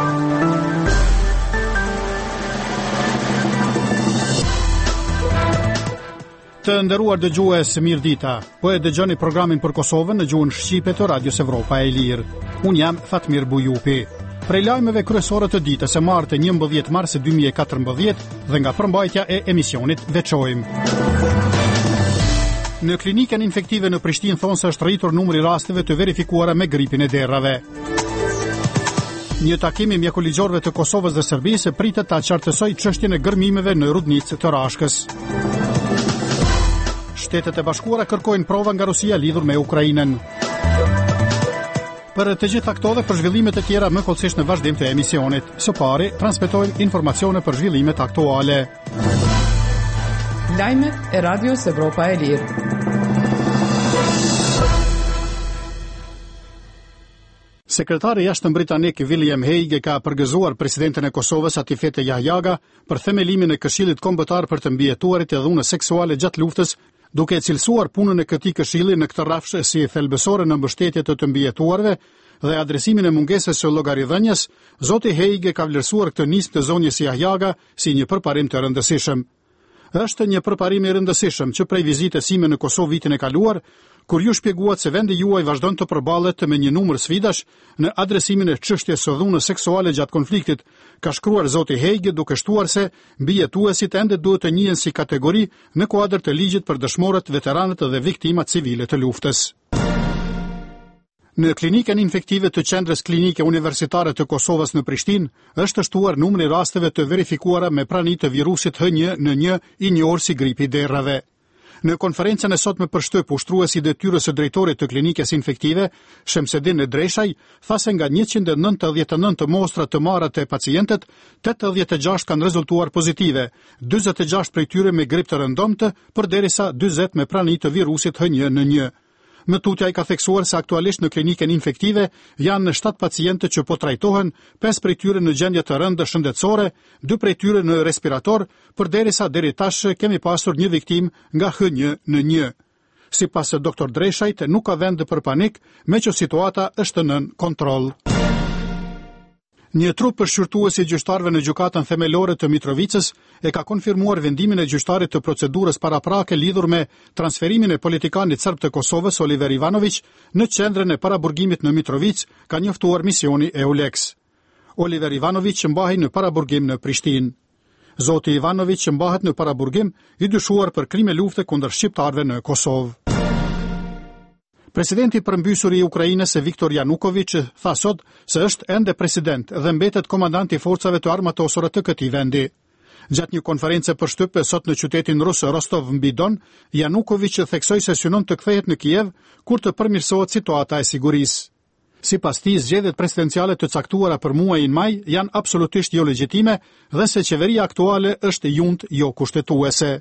Të nderuar dëgjues, mirëdita. Po e dëgjoni programin për Kosovën në gjuhën shqipe të Radios Evropa e Lirë. Unë jam Fatmir Bujupi. Prej lajmeve kryesore të ditës së martë 11 mars 2014 dhe nga përmbajtja e emisionit veçojmë. Në klinikën infektive në Prishtinë thonë se është rritur numri rasteve të verifikuara me gripin e derrave. Një takim i mjekullixorëve të Kosovës dhe Serbisë pritet ta qartësojë çështjen e gërmimeve në Rudnicë të Rashkës. Shtetet e Bashkuara kërkojnë prova nga Rusia lidhur me Ukrainën. Për të gjitha këto dhe për zhvillimet e tjera më kollësisht në vazhdim të emisionit. Së pari, transmetojmë informacione për zhvillimet aktuale. Lajmet e Radios Evropa e Lirë. Sekretari i jashtëm britanik William Hague ka përgëzuar presidentin e Kosovës Atifete Jahjaga për themelimin e Këshillit Kombëtar për të mbijetuarit e dhunës seksuale gjatë luftës, duke cilësuar punën e këtij këshilli në këtë rrafsh si thelbësore në mbështetje të mbijetuarve dhe adresimin e mungesës së llogaridhënies, zoti Hague ka vlerësuar këtë nismë të zonjës Jahjaga si një përparim të rëndësishëm. Është një përparim i rëndësishëm që prej vizitës sime në Kosovë vitin e kaluar, kur ju shpjeguat se vendi juaj vazhdon të përballet me një numër sfidash në adresimin e çështjes së dhunës seksuale gjatë konfliktit, ka shkruar zoti Hague duke shtuar se mbijetuesit ende duhet të njihen si kategori në kuadër të ligjit për dëshmorët, veteranët dhe viktimat civile të luftës. Në klinikën infektive të qendrës klinike universitare të Kosovës në Prishtinë, është shtuar numri rasteve të verifikuara me prani të virusit H1N1 i njohur si gripi i derrave. Në konferencën e sotme për shtyp, ushtruesi i detyrës së drejtorit të klinikës infektive, Shemsedin Dreshaj, tha se nga 199 mostra të marra të pacientët, 86 kanë rezultuar pozitive, 46 prej tyre me grip të rëndomtë, përderisa 40 me prani të virusit H1N1. Më tutja i ka theksuar se aktualisht në klinikën infektive janë 7 pacientë që po trajtohen, 5 prej tyre në gjendje të rëndë shëndetësore, 2 prej tyre në respirator, përderisa deri tash kemi pasur një viktim nga H1N1. Sipas doktor Dreshajt, nuk ka vend për panik, me që situata është nën kontroll. Një trup përshqyrtues i gjyqtarëve në gjykatën themelore të Mitrovicës e ka konfirmuar vendimin e gjyqtarit të procedurës paraprake lidhur me transferimin e politikanit serb të Kosovës Oliver Ivanović në qendrën e paraburgimit në Mitrovicë, ka njoftuar misioni EULEX. Oliver Ivanović mbahej në paraburgim në Prishtinë. Zoti Ivanović mbahet në paraburgim i dyshuar për krime lufte kundër shqiptarëve në Kosovë. Presidenti përmbysur i Ukrainës Viktor Yanukovych tha sot se është ende president dhe mbetet komandant i forcave të armatosura të këtij vendi. Gjatë një konferencë për shtyp sot në qytetin rus Rostov-mbi-Don, Yanukovych theksoi se synon të kthehet në Kiev kur të përmirësohet situata e sigurisë. Sipas tij, zgjedhjet presidenciale të caktuara për muajin maj janë absolutisht jo legjitime dhe se qeveria aktuale është junt jo kushtetuese.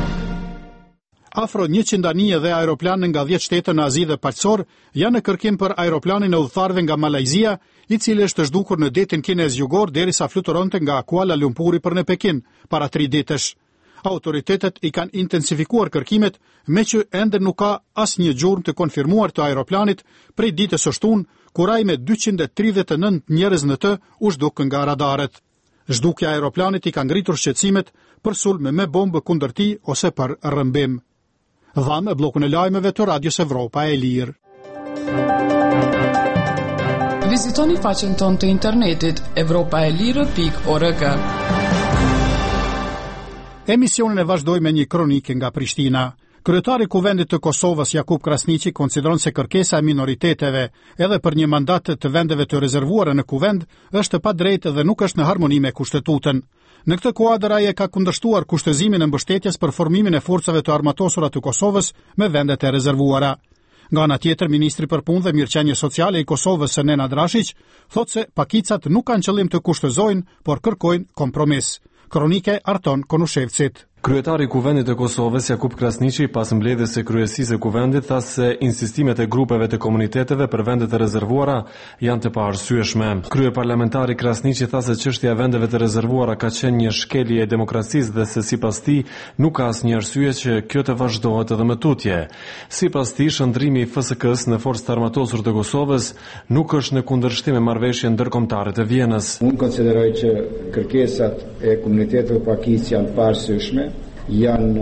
Afro 100 anije dhe aeroplanë nga 10 shtete në Azi dhe Paqësor janë në kërkim për aeroplanin e udhëtarëve nga Malajzia, i cili është zhdukur në detin kinez jugor derisa fluturonte nga Kuala Lumpuri për në Pekin para 3 ditësh. Autoritetet i kanë intensifikuar kërkimet, me që ende nuk ka asnjë gjurmë të konfirmuar të aeroplanit prej ditës së shtunë, kur ai me 239 njerëz në të u zhduk nga radarët. Zhdukja e aeroplanit i ka ngritur shqetësimet për sulme me bombë kundër tij ose për rrëmbim. Dhamë blokun e lajmeve të Radios Evropa e Lirë. Vizitoni faqen tonë të internetit evropaelire.org. Emisionin e vazhdoj me një kronikë nga Prishtina. Kryetari i Kuvendit të Kosovës Jakub Krasniqi konsideron se kërkesa e minoriteteve edhe për një mandat të vendeve të rezervuara në kuvend është pa drejtë dhe nuk është në harmoni me kushtetutën. Në këtë kuadër ai ka kundërshtuar kushtëzimin e mbështetjes për formimin e forcave të armatosura të Kosovës me vendet e rezervuara. Nga ana tjetër, ministri për punë dhe mirëqenie sociale i Kosovës Nenad Rashić thotë se pakicat nuk kanë qëllim të kushtëzojnë, por kërkojnë kompromis. Kronike Arton Konushevcit. Kryetari i Kuvendit të Kosovës, Jakub Krasniqi, pas mbledhjes së kryesisë së Kuvendit, tha se insistimet e grupeve të komuniteteve për vendet e rezervuara janë të paarsyeshme. Kryeparlamentari Krasniqi tha se çështja e vendeve të rezervuara ka qenë një shkelje e demokracisë dhe se sipas tij nuk ka asnjë arsye që kjo të vazhdohet edhe më tutje. Sipas tij, shndrimi i FSK-s në Forcat Armatosur të Kosovës nuk është në kundërshtim me marrëveshjen ndërkombëtare të Vienës. Unë konsideroj që kërkesat e komuniteteve pakicë janë paarsyeshme, janë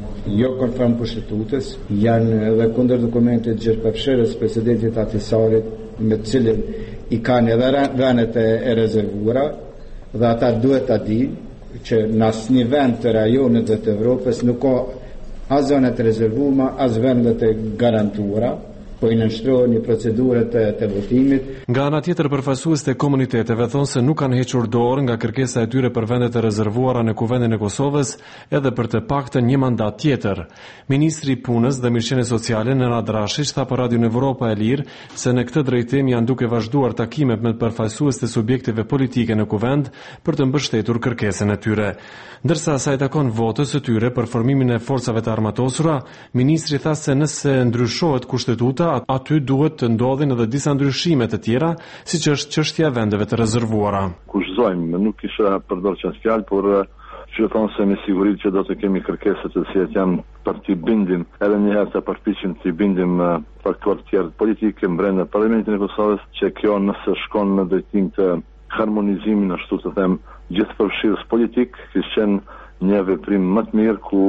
jo konform kushtetutës, janë edhe kundër dokumentit gjërpëfshirës presidentit Ahtisarit, me të cilin i kanë edhe vendet e rezervuara, dhe ata duhet ta dinë që në asnjë vend të rajonit dhe të Evropës nuk ka as zonet e rezervuara, as vendet e garantuara, po i nënshtrohen një procedurë të votimit. Nga ana tjetër, përfaqësuesit e komuniteteve thonë se nuk kanë hequr dorë nga kërkesa e tyre për vendet e rezervuara në Kuvendin e Kosovës edhe për të paktën një mandat tjetër. Ministri i Punës dhe Mirëqenies Sociale Nenad Rashić tha për Radio Evropa e Lirë se në këtë drejtim janë duke vazhduar takimet me përfaqësuesit e subjekteve politike në Kuvend për të mbështetur kërkesën e tyre. Ndërsa sa i takon votës së tyre për formimin e forcave të armatosura, ministri tha se nëse ndryshohet kushtetuta, aty duhet të ndodhin edhe disa ndryshime të tjera, siç është çështja e vendeve të rezervuara. Kushtojmë, nuk kisha përdorur çast fjalë, por që thonë se me siguri që do të kemi kërkesa të cilat janë për t'i bindim, edhe një herë të përpiqem t'i bindim faktorë të tjerë politike brenda Parlamentit të Kosovës, që kjo nëse shkon në drejtim të harmonizimin, ashtu të them, gjithëpërfshirës politik, kishte qenë një veprim më të mirë ku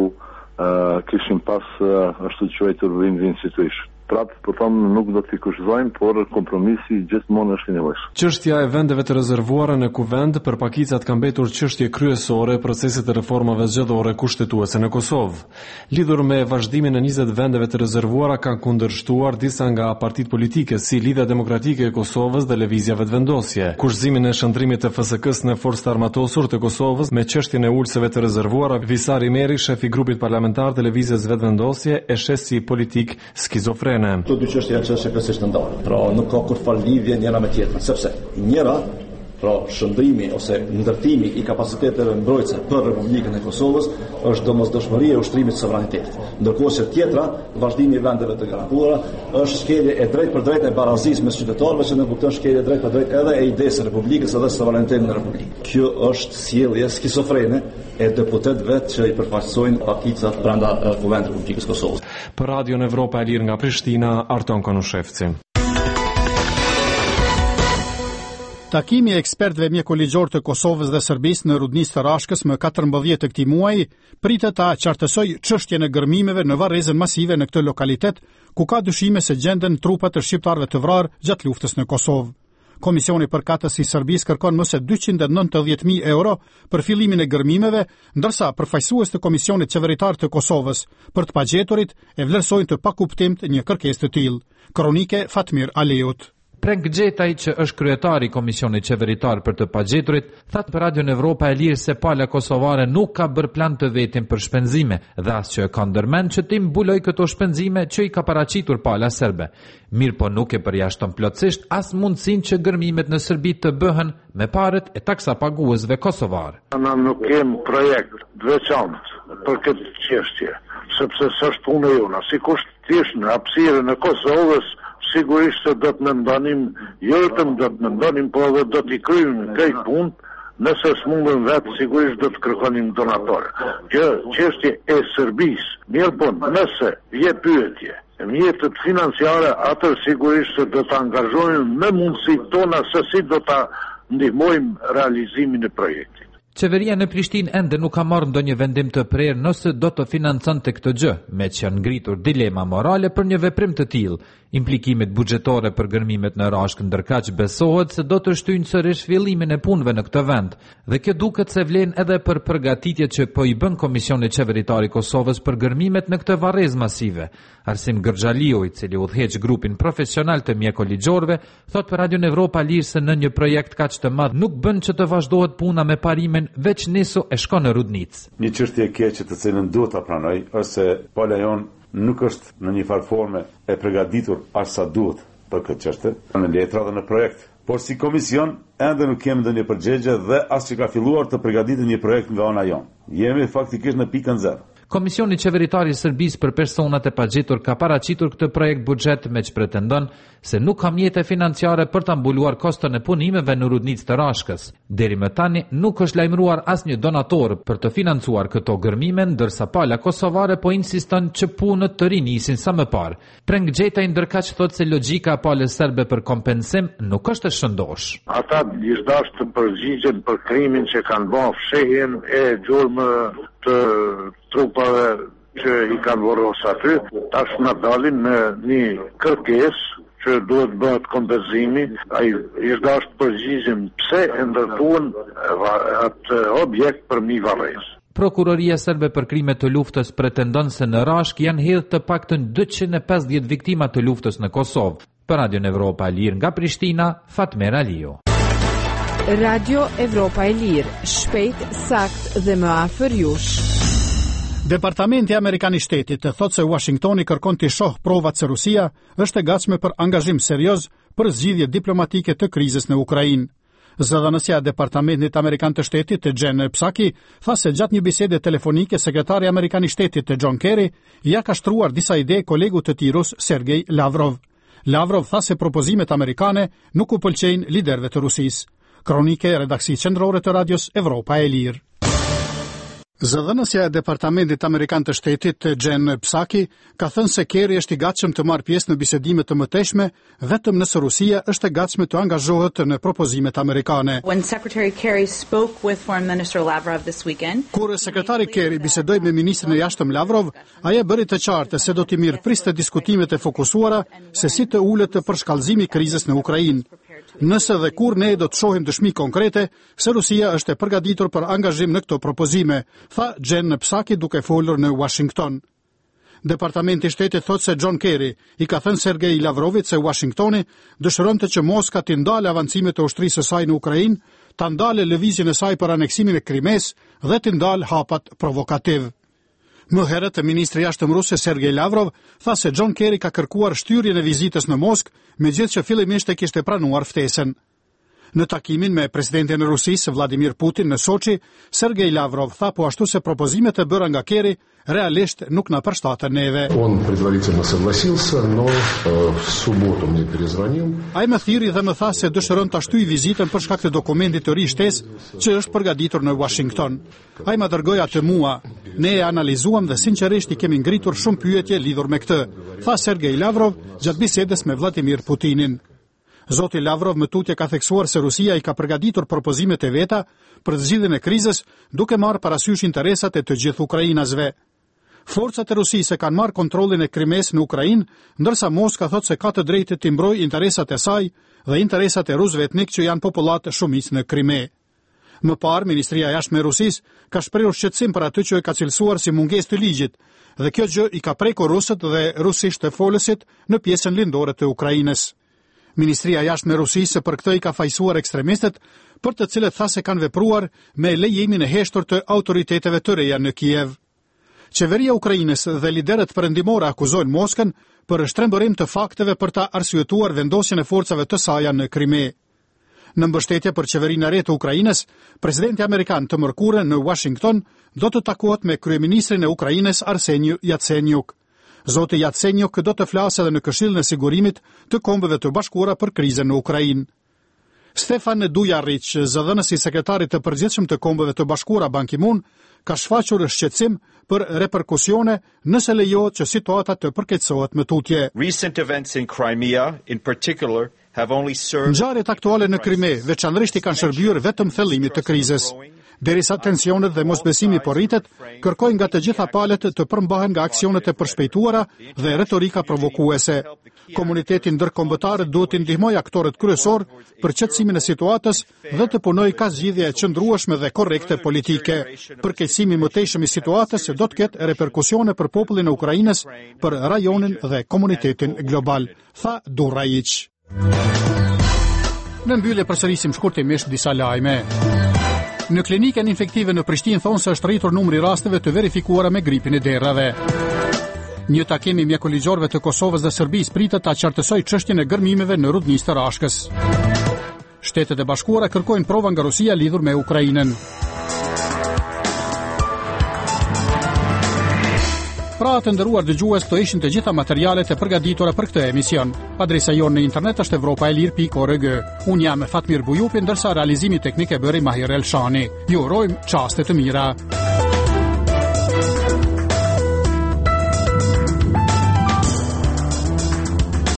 kishim pas ashtu të quajtur win-win situation. Prapë, po them, nuk do t'i kushtojmë, por kompromisi gjithmonë është i nevojshëm. Çështja e vendeve të rezervuara në Kuvend për pakicat ka mbetur çështje kryesore e procesit të reformave zgjedhore kushtetuese në Kosovë. Lidhur me vazhdimin e 20 vendeve të rezervuara kanë kundërshtuar disa nga partitë politike si Lidhja Demokratike e Kosovës dhe Lëvizja Vetëvendosje. Kushtimin e shndrimit të FSK-s në Forcat Armatosur të Kosovës me çështjen e ulëseve të rezervuara, Visari Meri, shef i grupit parlamentar të Lëvizjes Vetëvendosje, e shes si politik skizofren. Këto dy çështje janë çështje kryesisht ndarë. Pra nuk ka kur fal lidhje njëra me tjetrën, sepse njëra, pra shndrimi ose ndërtimi i kapaciteteve mbrojtëse për Republikën e Kosovës është domosdoshmëria e ushtrimit të sovranitetit. Ndërkohë që tjetra, vazhdimi i vendeve të garantuara, është shkelje e drejtë për drejtë e barazisë mes qytetarëve që ne kupton shkelje drejt për drejtë edhe e idesë së Republikës edhe sovranitetit në Republikë. Kjo është sjellje skizofrene e deputetëve që i përfaqësojnë pakicat brenda Kuvendit të Republikës Kosovës. Për Radio Evropa e Lirë nga Prishtina, Arton Konushevci. Takimi e ekspertëve mjekoligjor të Kosovës dhe Serbisë në rudnisë të Rashkës më 14 të këtij muaji pritet ta qartësoj çështjen e gërmimeve në varrezën masive në këtë lokalitet, ku ka dyshime se gjenden trupat të shqiptarëve të vrarë gjatë luftës në Kosovë. Komisioni përkatës i Serbisë kërkon më se 290.000 euro për fillimin e gërmimeve, ndërsa përfaqësues të Komisionit Qeveritar të Kosovës për të pagjeturit e vlerësojnë të pakuptimt një kërkesë të tillë. Kronike Fatmir Aleut. Prenk Gjetaj, që është kryetari i Komisionit Qeveritar për të pagjeturit, thatë për Radio Evropa e Lirë se pala kosovare nuk ka bërë plan të vetin për shpenzime dhe as që e ka ndërmend që ti mbuloj këto shpenzime që i ka paraqitur pala serbe. Mirë po nuk e përjashton plotësisht as mundësinë që gërmimet në Serbi të bëhen me parët e taksapaguesve kosovar. Ne nuk kemi projekt të veçantë për këtë çështje, sepse s'është punë jona, sikur thjesht në hapësirën e Kosovës sigurisht se do të mendonim, jo vetëm do të mendonim, por edhe do t'i kryejmë këtë punë, nëse s'mundem vetë, sigurisht do të kërkonim donatorë. Kjo çështje e Serbisë, mirë po, nëse vje pyetje, mjetet financiare, atër sigurisht se do të angazhojmë me mundësitë tona se si do ta ndihmojmë realizimin e projektit. Qeveria në Prishtinë ende nuk ka marrë ndonjë vendim të prerë nëse do të financonte këtë gjë, me që janë ngritur dilema morale për një veprim të tillë. Implikimet buxhetore për gërmimet në Rashkë ndërkaq besohet se do të shtyjnë sërish fillimin e punëve në këtë vend, dhe kjo duket se vlen edhe për përgatitjet që po i bën Komisioni Qeveritar i Kosovës për gërmimet në këtë varrezë masive. Arsim Gërxhaliu, i cili udhëheq grupin profesional të mjekoligjorëve, thot për Radio Evropa Lirë se në një projekt kaq të madh nuk bën që të vazhdohet puna me parimin veç niso e shkon në Rudnicë. Një çështje e keqe të cilën duhet ta pranoj është se pala jon nuk është në një farë forme e përgatitur as sa duhet për këtë çështje, në letra dhe në projekt. por si komision ende nuk kemi ndonjë përgjigje dhe as që ka filluar të përgatitet një projekt nga ana jonë. Jemi faktikisht në pikën 0. Komisioni qeveritar i Serbisë për personat e pagjetur ka paraqitur këtë projekt buxhet me që pretendon se nuk ka mjete financiare për ta mbuluar koston e punimeve në rudnicë të Rashkës. Deri më tani nuk është lajmëruar asnjë donator për të financuar këto gërmime, ndërsa pala kosovare po insiston që punët të rinisin sa më parë. Preng Gjeta ndërkaq thotë se logjika e palës serbe për kompensim nuk është e shëndosh. Ata gjithashtu të përgjigjen për krimin që kanë bërë, fshehjen e gjurmë të trupave që i kanë vorosur aty, tash na dalin në një kërkesë që duhet bëhet kompenzimi. Ai gjithashtu përgjigjen pse e ndërtuan atë objekt për mi varrezë. Prokuroria serbe për krime të luftës pretendon se në Rashk janë hedhur të paktën 250 viktima të luftës në Kosovë. Për Radio Evropa e Lirë nga Prishtina, Fatmir Aliu. Radio Evropa e Lirë, shpejt, sakt dhe më afër jush. Departamenti Amerikan i Shtetit të thotë se Washingtoni kërkon të shohë provat se Rusia është e gatshme për angazhim serioz për zgjidhje diplomatike të krizës në Ukrainë. Zëdhënësja e Departamentit Amerikan të Shtetit, Jen Psaki, tha se gjatë një bisede telefonike sekretari Amerikan i Shtetit John Kerry ja ka shtruar disa ide kolegut të tij rus Sergej Lavrov. Lavrov tha se propozimet amerikane nuk u pëlqejnë liderëve të Rusisë. Kronike redaksi qendrore të Radios Evropa e Lirë. Zëdhënësja e Departamentit Amerikan të Shtetit, Jen Psaki, ka thënë se Kerry është i gatshëm të marrë pjesë në bisedime të mëtejshme vetëm nëse Rusia është e gatshme të angazhohet në propozimet amerikane. When Secretary Kerry spoke with Foreign Minister Lavrov this weekend, kur sekretari Kerry bisedoi me ministrin e jashtëm Lavrov, ai e bëri të qartë se do t'i mirëpriste diskutimet e fokusuara se si të ulet për shkallëzimi i krizës në Ukrainë. Nëse dhe kur ne do të shohim dëshmi konkrete se Rusia është e përgatitur për angazhim në këto propozime, tha Jen Psaki duke folur në Washington. Departamenti i Shtetit thotë se John Kerry i ka thënë Sergej Lavrovit se Washingtoni dëshironte që Moska të ndalë avancimet e ushtrisë së saj në Ukrainë, ta ndalë lëvizjen e saj për aneksimin e Krimes dhe të ndalë hapat provokativ. Më herët, ministri i jashtëm ruse Sergej Lavrov tha se John Kerry ka kërkuar shtyrjen e vizitës në Moskë, megjithëse fillimisht e kishte pranuar ftesën. Në takimin me presidentin e Rusisë Vladimir Putin në Soçi, Sergej Lavrov tha po ashtu se propozimet e bëra nga Kerry realisht nuk na përshtaten neve. Он предварительно согласился, но в субботу мне перезвонил. Ai më thiri dhe më tha se dëshiron ta shtyjë vizitën për shkak të dokumentit të ri shtesë që është përgatitur në Washington. Ai më dërgoi atë mua. Ne e analizuam dhe sinqerisht i kemi ngritur shumë pyetje lidhur me këtë, tha Sergej Lavrov gjatë bisedës me Vladimir Putinin. Zoti Lavrov më tutje ka theksuar se Rusia i ka përgatitur propozimet e veta për zgjidhjen e krizës, duke marrë parasysh interesat e të gjithë ukrainasve. Forcat e Rusisë kanë marrë kontrollin e Krimes në Ukrainë, ndërsa Moska thotë se ka të drejtë të mbrojë interesat e saj dhe interesat e rusëve etnik që janë popullat shumicë në Krime. Më parë, Ministria e Jashtme e Rusisë ka shprehur shqetësim për atë që e ka cilësuar si mungesë të ligjit, dhe kjo gjë i ka prekur rusët dhe rusisht të folësit në pjesën lindore të Ukrainës. Ministria e Jashtme e Rusisë për këtë i ka fajsuar ekstremistët, për të cilët tha se kanë vepruar me lejimin e heshtur të autoriteteve të reja në Kiev. Qeveria Ukrainës dhe liderët perëndimore akuzojnë Moskën për shtrembërim të fakteve për ta arsyetuar vendosjen e forcave të saj në Krime. Në mbështetje për qeverinë e re të Ukrainës, presidenti amerikan të mërkurën në Washington do të takohet me kryeministrin e Ukrainës Arseniy Yatsenyuk. Zoti Yatsenyuk do të flasë edhe në Këshillin e Sigurimit të Kombeve të Bashkuara për krizën në Ukrainë. Stefan Dujarric, zëdhënësi sekretarit të përgjithshëm të Kombeve të Bashkuara Ban Ki-moon, ka shfaqur shqetësim për reperkusione nëse lejohet që situata të përkeqësohet më tutje. Recent events in Crimea, in particular, have only served... Ngjarjet aktuale në Krime veçanërisht i kanë shërbyer vetëm thellimit të krizës. Derisa tensionet dhe mosbesimi po rritet, kërkojnë nga të gjitha palët të përmbahen nga aksionet e përshpejtuara dhe retorika provokuese. Komuniteti ndërkombëtar duhet të ndihmojë aktorët kryesor për qetësimin e situatës dhe të punojë ka zgjidhje e qëndrueshme dhe korrekte politike. Përkeqësimi më tejshëm i situatës do të ketë reperkusione për popullin e Ukrainës, për rajonin dhe komunitetin global, tha Durraic. Në mbyllje përsërisim shkurtimisht disa lajme. Në klinikën infektive në Prishtinë thonë se është rritur numri rasteve të verifikuara me gripin e derrave. Një takim i mjekoligjorëve të Kosovës dhe Serbisë pritet ta qartësojë çështjen e gërmimeve në rudnisë të Rashkës. Shtetet e Bashkuara kërkojnë prova nga Rusia lidhur me Ukrainën. Pra të nderuar dëgjues, këto ishin të gjitha materialet e përgatitura për këtë emision. Adresa jonë në internet është evropaelir.org. Unë jam Fatmir Bujupi, ndërsa realizimi teknik e bëri Mahir Elshani. Ju urojmë çaste të mira.